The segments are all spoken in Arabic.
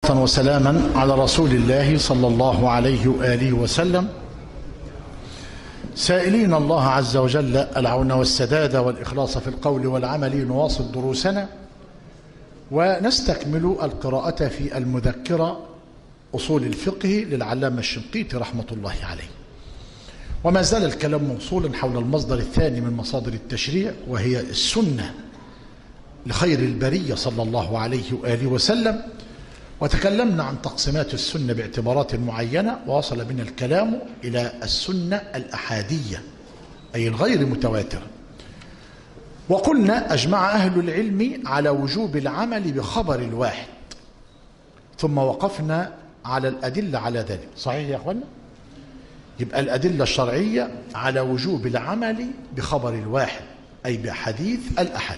صلاة وسلاما على رسول الله صلى الله عليه وآله وسلم، سائلين الله عز وجل العون والسداد والإخلاص في القول والعمل. نواصل دروسنا ونستكمل القراءة في المذكرة أصول الفقه للعلامة الشنقيطي رحمة الله عليه. وما زال الكلام موصولا حول المصدر الثاني من مصادر التشريع، وهي السنة لخير البرية صلى الله عليه وآله وسلم. وتكلمنا عن تقسيمات السنة باعتبارات معينة، ووصل بنا الكلام إلى السنة الأحادية أي الغير متواترة. وقلنا أجمع أهل العلم على وجوب العمل بخبر الواحد، ثم وقفنا على الأدلة على ذلك. صحيح يا أخوانا؟ يبقى الأدلة الشرعية على وجوب العمل بخبر الواحد أي بحديث الأحد.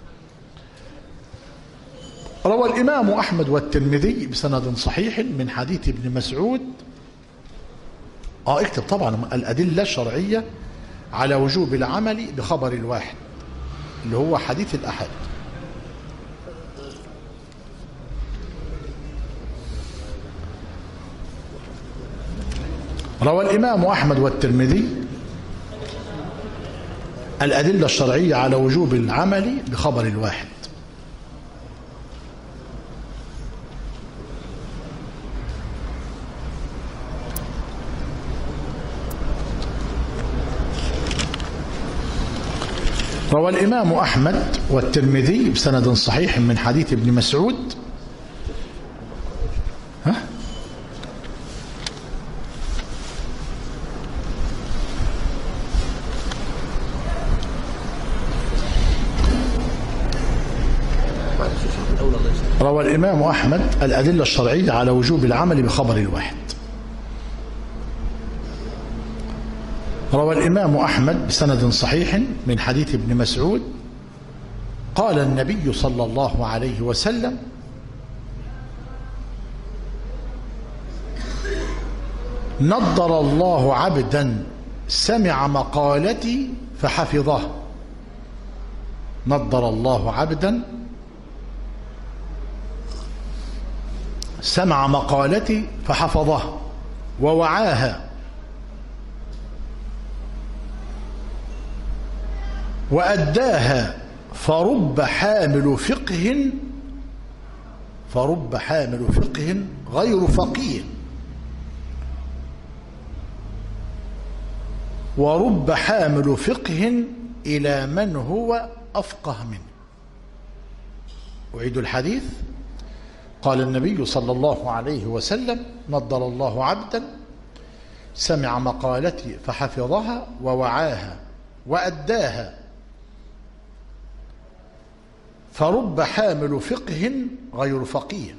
روى الإمام أحمد والترمذي بسند صحيح من حديث ابن مسعود. اكتب طبعا الأدلة الشرعية على وجوب العمل بخبر الواحد اللي هو حديث الأحد. روى الإمام أحمد والترمذي الأدلة الشرعية على وجوب العمل بخبر الواحد. روى الإمام أحمد والترمذي بسند صحيح من حديث ابن مسعود. روى الإمام أحمد الأدلة الشرعية على وجوب العمل بخبر الواحد. روى الإمام أحمد بسند صحيح من حديث ابن مسعود قال النبي صلى الله عليه وسلم: نضر الله عبدا سمع مقالتي فحفظه. نضر الله عبدا سمع مقالتي فحفظه ووعاها وأداها، فرب حامل فقه غير فقيه، ورب حامل فقه إلى من هو أفقه منه. أعيد الحديث. قال النبي صلى الله عليه وسلم: نضر الله عبدا سمع مقالتي فحفظها ووعاها وأداها، فرب حامل فقه غير فقيه،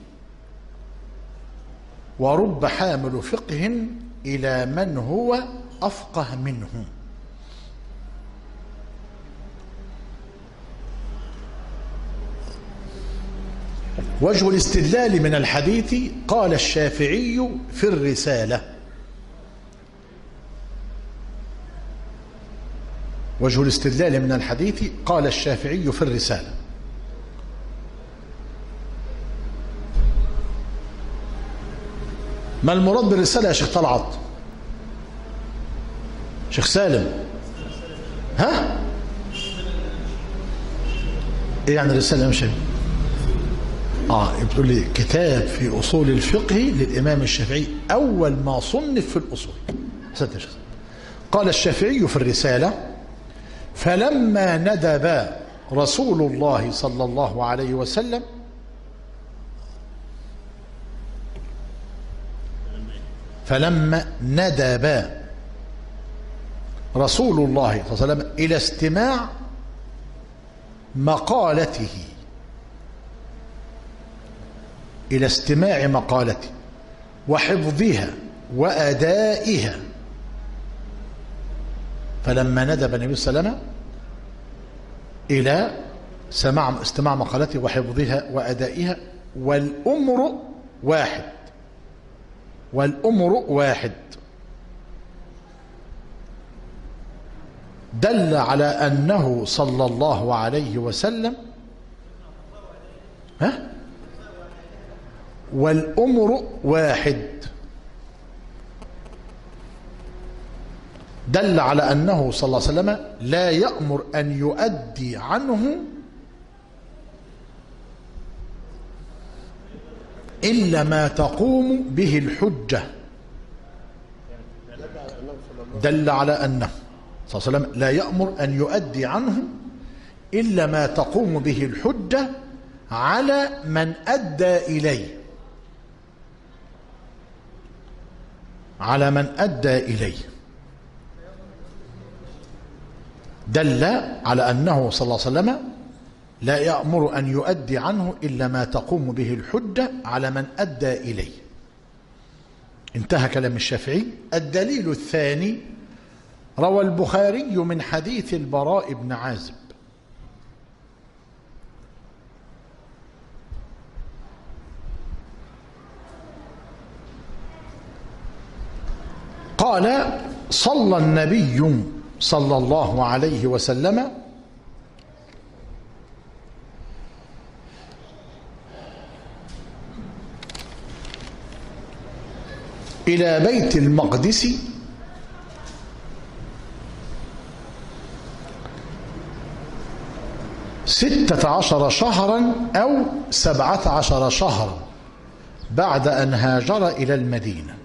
ورب حامل فقه إلى من هو أفقه منه. وجه الاستدلال من الحديث قال الشافعي في الرسالة. وجه الاستدلال من الحديث قال الشافعي في الرسالة. ما المراد بالرسالة يا شيخ طلعت؟ شيخ سالم؟ ايه يعني الرسالة يا مشاهد؟ بتقول لي كتاب في أصول الفقه للإمام الشافعي، أول ما صنف في الأصول. حسنت يا شيخ. قال الشافعي في الرسالة: فلما ندب رسول الله صلى الله عليه وسلم رسول الله صلى الله عليه وسلم إلى استماع مقالته وحفظها وأدائها. فلما ندب النبي صلى الله عليه وسلم إلى استماع مقالته وحفظها وأدائها، والأمر واحد، دل على أنه صلى الله عليه وسلم والأمر واحد، دل على أنه صلى الله عليه وسلم لا يأمر أن يؤدي عنه إلا ما تقوم به الحجة. دل على أنه صلى الله عليه وسلم لا يأمر أن يؤدي عنه إلا ما تقوم به الحجة على من أدى إليه، على من أدى إليه. دل على أنه صلى الله عليه وسلم لا يأمر أن يؤدي عنه إلا ما تقوم به الحجة على من أدى إليه. انتهى كلام الشافعي. الدليل الثاني: روى البخاري من حديث البراء بن عازب قال: صلى النبي صلى الله عليه وسلم إلى بيت المقدس 16 شهرا أو 17 شهرا بعد أن هاجر إلى المدينة.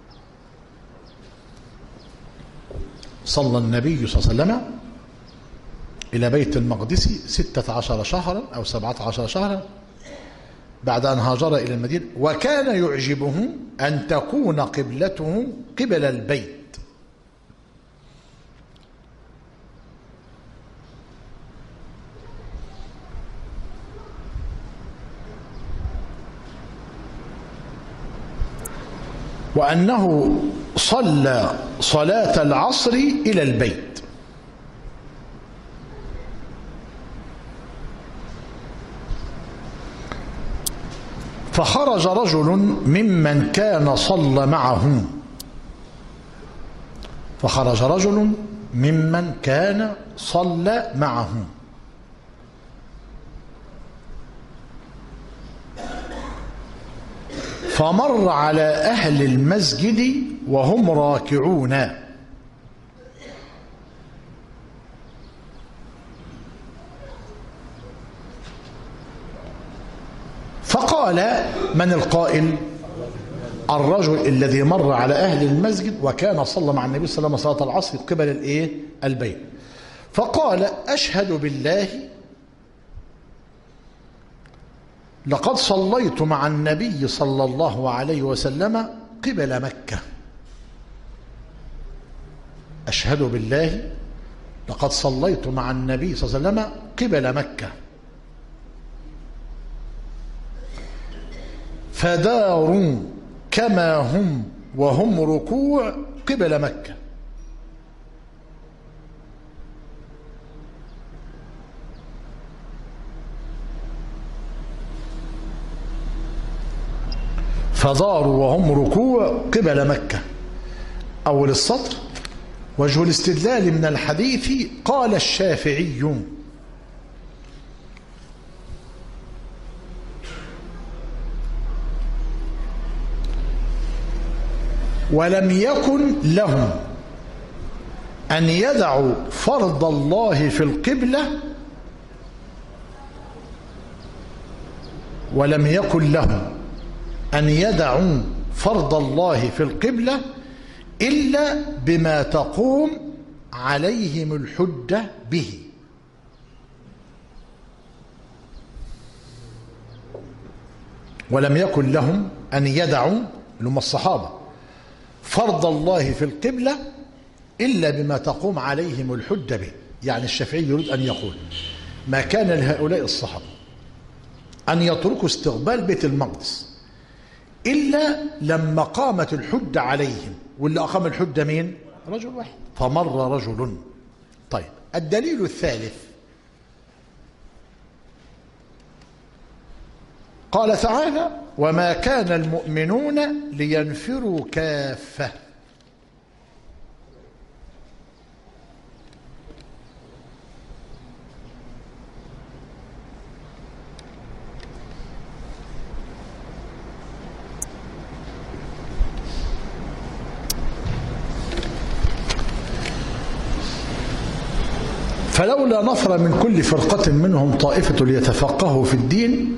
صلى النبي صلى الله عليه وسلم إلى بيت المقدس 16 شهرا أو 17 شهرا بعد أن هاجر إلى المدينة، وكان يعجبه أن تكون قبلته قبل البيت. وأنه صلى صلاة العصر إلى البيت، فخرج رجل ممن كان صلى معه، فخرج رجل ممن كان صلى معه فمر على أهل المسجد وهم راكعون، فقال: من القائل؟ الرجل الذي مر على أهل المسجد وكان صلى مع النبي صلى الله عليه وسلم صلاة العصر قبل البيت، فقال: أشهد بالله لقد صليت مع النبي صلى الله عليه وسلم قبل مكة. أشهد بالله لقد صليت مع النبي صلى الله عليه وسلم قبل مكة، فداروا كما هم وهم ركوع قبل مكة. فداروا وهم ركوع قبل مكة. أول السطر: وجه الاستدلال من الحديث قال الشافعي: ولم يكن لهم أن يدعوا فرض الله في القبلة، ولم يكن لهم أن يدعوا فرض الله في القبلة إلا بما تقوم عليهم الحجة به. ولم يكن لهم أن يدعوا لهم الصحابة فرض الله في القبلة إلا بما تقوم عليهم الحجة به. يعني الشافعي يريد أن يقول: ما كان لهؤلاء الصحابة أن يتركوا استقبال بيت المقدس إلا لما قامت الحجة عليهم، واللي أقام الحجة مين؟ رجل واحد، فمر رجل. طيب، الدليل الثالث: قال تعالى: وما كان المؤمنون لينفروا كافة. فلولا نفر من كل فرقة منهم طائفة ليتفقهوا في الدين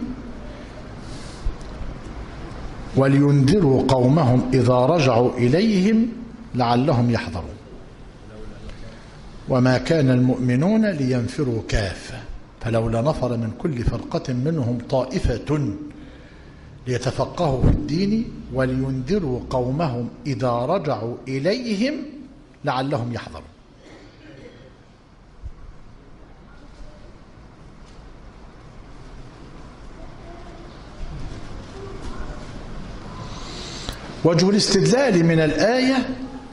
ولينذروا قومهم إذا رجعوا إليهم لعلهم يحذرون وما كان المؤمنون لينفروا كافة فلولا نفر من كل فرقة منهم طائفة ليتفقهوا في الدين ولينذروا قومهم إذا رجعوا إليهم لعلهم يحذرون. وجه الاستدلال من الآية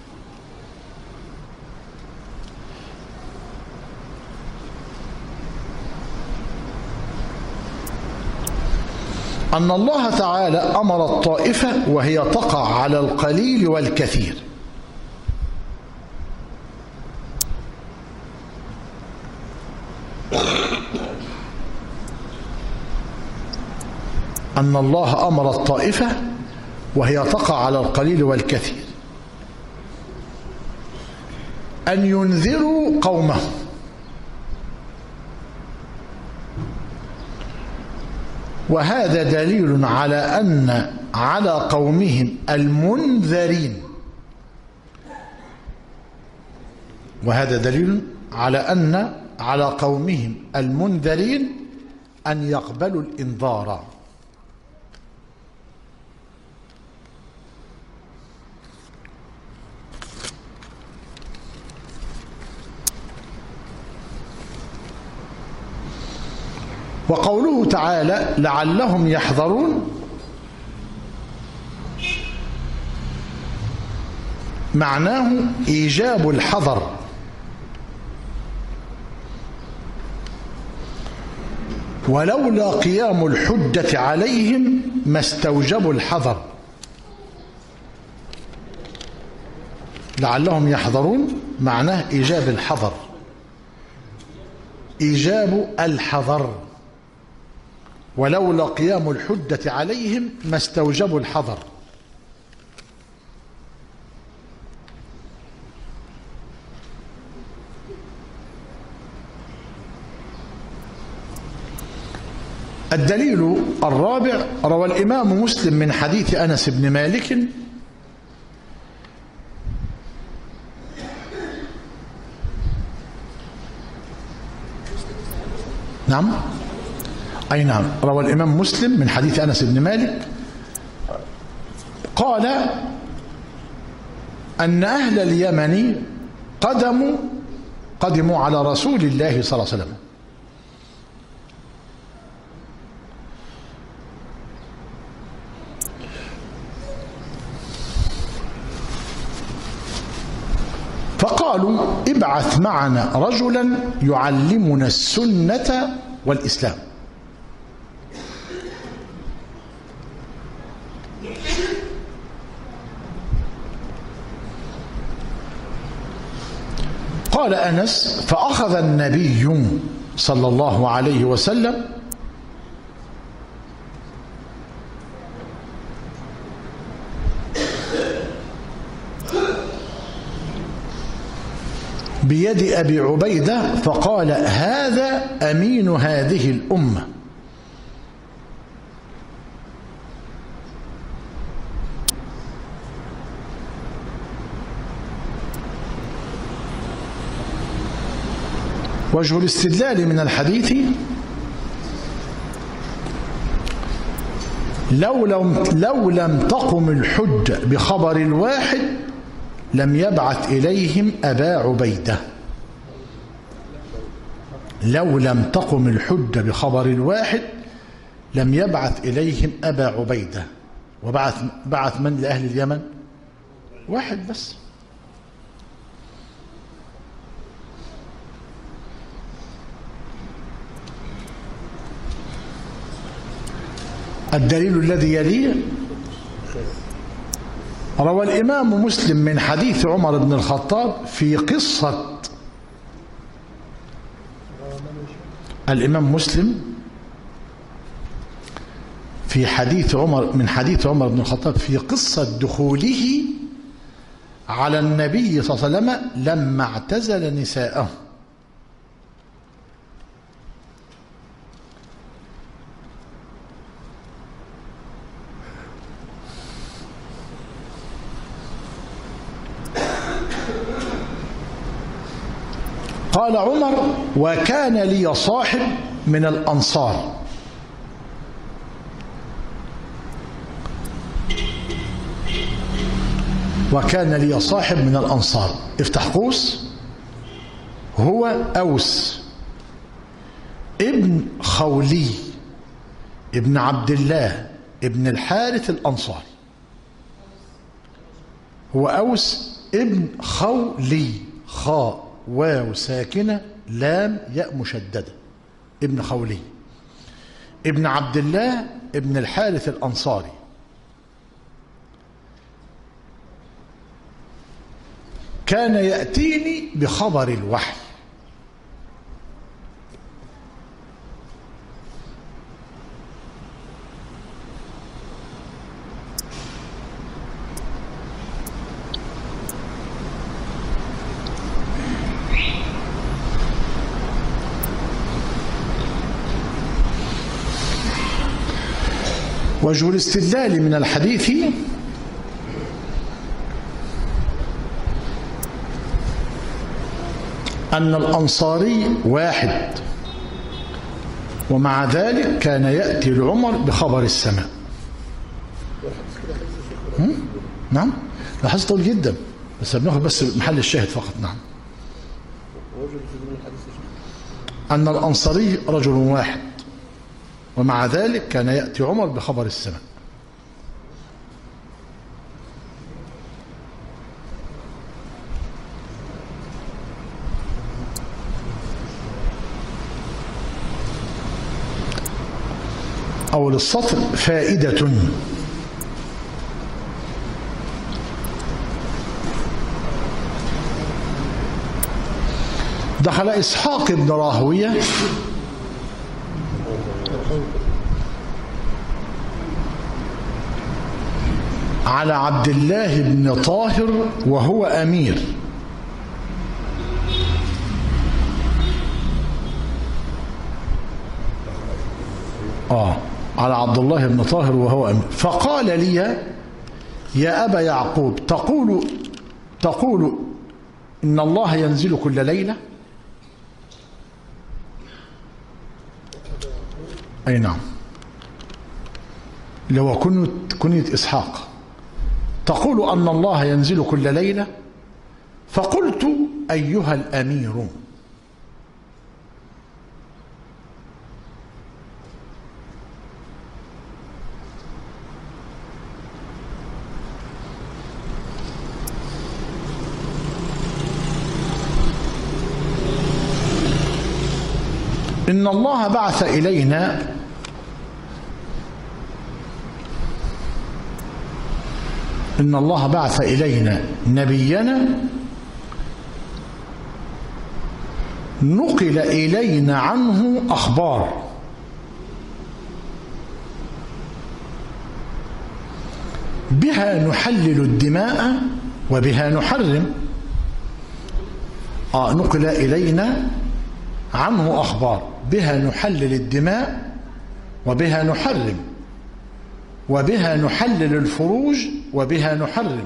أن الله تعالى أمر الطائفة وهي تقع على القليل والكثير أن الله أمر الطائفة وهي تقع على القليل والكثير أن ينذروا قومهم وهذا دليل على أن على قومهم المنذرين وهذا دليل على أن على قومهم المنذرين أن يقبلوا الإنذار. وقوله تعالى لعلهم يحذرون معناه إيجاب الحذر ولولا قيام الحجة عليهم ما استوجبوا الحذر. لعلهم يحذرون معناه إيجاب الحذر إيجاب الحذر ولولا قيام الحجة عليهم ما استوجبوا الحذر. الدليل الرابع روى الإمام مسلم من حديث أنس بن مالك نعم أي نعم روى الإمام مسلم من حديث أنس بن مالك قال أن أهل اليمن قدموا على رسول الله صلى الله عليه وسلم فقالوا ابعث معنا رجلا يعلمنا السنة والإسلام. قال أنس فأخذ النبي صلى الله عليه وسلم بيد أبي عبيدة فقال هذا أمين هذه الأمة. وجه الاستدلال من الحديث لو لم تقم الحجة بخبر الواحد لم يبعث إليهم أبا عبيدة. لو لم تقم الحجة بخبر الواحد لم يبعث إليهم أبا عبيدة. وبعث من لأهل اليمن؟ واحد بس. الدليل الذي يليه روى الإمام مسلم من حديث عمر بن الخطاب في قصة الإمام مسلم في حديث عمر من حديث عمر بن الخطاب في قصة دخوله على النبي صلى الله عليه وسلم لما اعتزل نساءه. قال عمر: وكان لي صاحب من الأنصار. وكان لي صاحب من الأنصار، افتح قوس، هو أوس ابن خولي ابن عبد الله ابن الحارث الأنصاري. هو أوس ابن خولي، خاء واو ساكنة لام ياء مشددة، ابن خولي ابن عبد الله ابن الحارث الأنصاري. كان يأتيني بخبر الوحي. وجه الاستدلال من الحديث أن الأنصاري واحد، ومع ذلك كان يأتي لعمر بخبر السماء. نعم، الحديث طويل جدا بس بناخد بس محل الشاهد فقط. نعم، أن الأنصاري رجل واحد، ومع ذلك كان يأتي عمر بخبر السماء. أول السطر: فائدة. دخل إسحاق بن راهوية على عبد الله بن طاهر وهو أمير، على عبد الله بن طاهر وهو أمير، فقال لي: يا أبا يعقوب، تقول إن الله ينزل كل ليلة؟ أي نعم، لو كنت إسحاق. تقول أن الله ينزل كل ليلة؟ فقلت: أيها الأمير، إن الله بعث إلينا نبينا نقل إلينا عنه أخبار بها نحلل الدماء وبها نحرم. نقل إلينا عنه أخبار بها نحلل الدماء وبها نحرم، وبها نحلل الفروج وبها نحرم،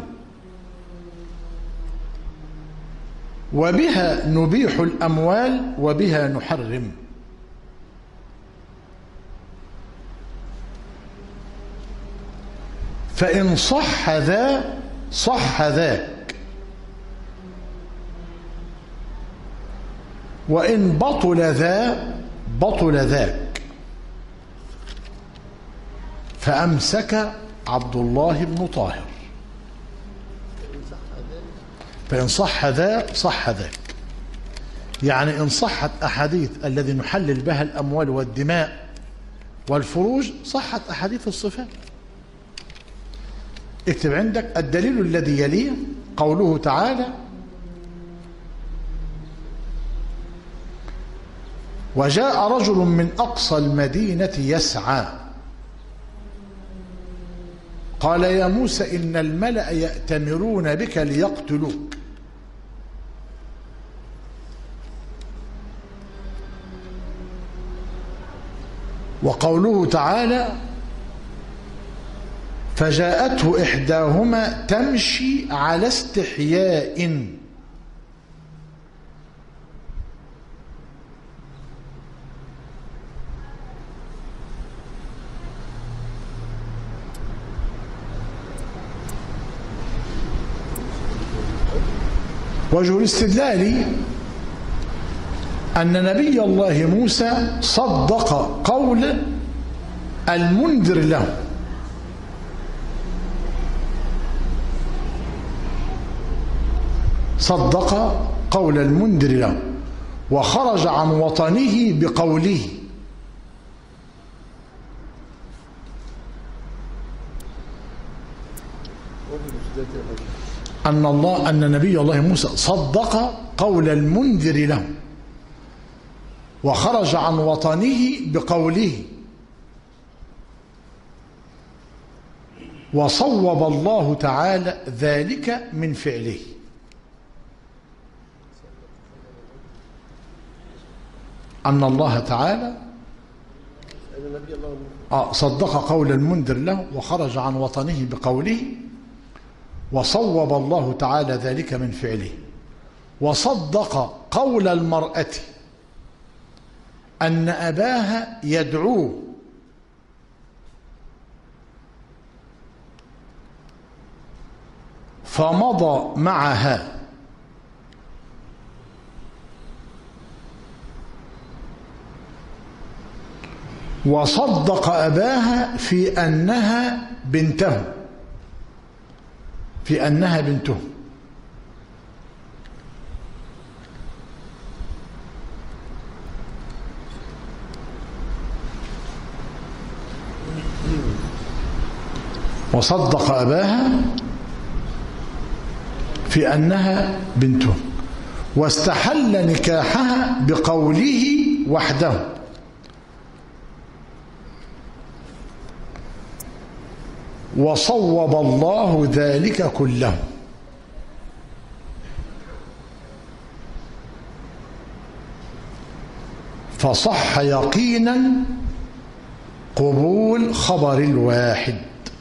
وبها نبيح الأموال وبها نحرم. فإن صح ذا صح ذاك، وإن بطل ذا بطل ذاك. فأمسك عبد الله بن طاهر. فإن صح ذا صح ذاك، يعني إن صحت أحاديث الذي نحلل بها الأموال والدماء والفروج صحت أحاديث الصفات. اكتب عندك الدليل الذي يليه قوله تعالى: وجاء رجل من أقصى المدينة يسعى قال يا موسى إن الملأ يأتمرون بك ليقتلوك. وقوله تعالى: فجاءته إحداهما تمشي على استحياء وجه الاستدلال أن نبي الله موسى صدق قول المنذر له، صدق قول المنذر له وخرج عن وطنه بقوله. أن نبي الله موسى صدق قول المنذر له وخرج عن وطنه بقوله، وصوب الله تعالى ذلك من فعله. أن الله تعالى صدق قول المنذر له وخرج عن وطنه بقوله، وصوب الله تعالى ذلك من فعله. وصدق قول المرأة أن أباها يدعوه فمضى معها، وصدق أباها في أنها بنته، في أنها بنته. وصدق أباها في أنها بنته، واستحل نكاحها بقوله وحده، وصوب الله ذلك كله. فصح يقينا قبول خبر الواحد،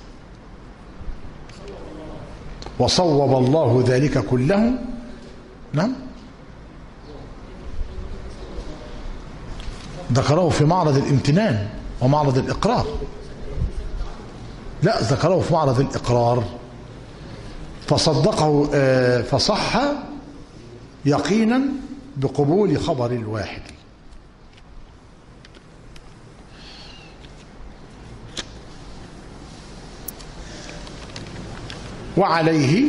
وصوب الله ذلك كله. نعم، ذكره في معرض الامتنان ومعرض الإقرار. لا، ذكره في معرض الإقرار. فصدقه فصح يقينا بقبول خبر الواحد. وعليه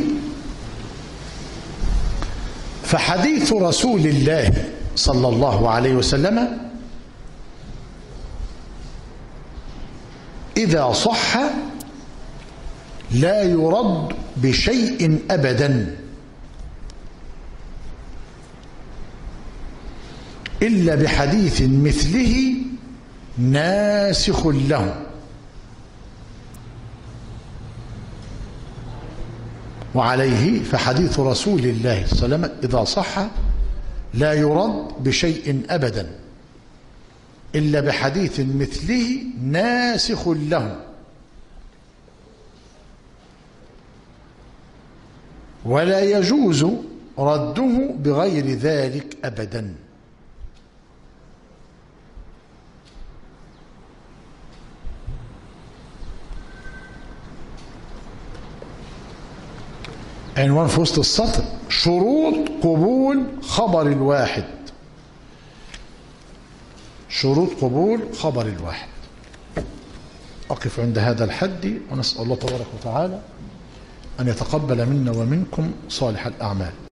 فحديث رسول الله صلى الله عليه وسلم إذا صح لا يرد بشيء أبدا إلا بحديث مثله ناسخ له. وعليه فحديث رسول الله صلى الله عليه وسلم إذا صح لا يرد بشيء أبدا إلا بحديث مثله ناسخ له، ولا يجوز رده بغير ذلك أبدا. عنوان في وسط السطر: شروط قبول خبر الواحد. شروط قبول خبر الواحد. أقف عند هذا الحد، ونسأل الله تبارك وتعالى أن يتقبل منا ومنكم صالح الأعمال.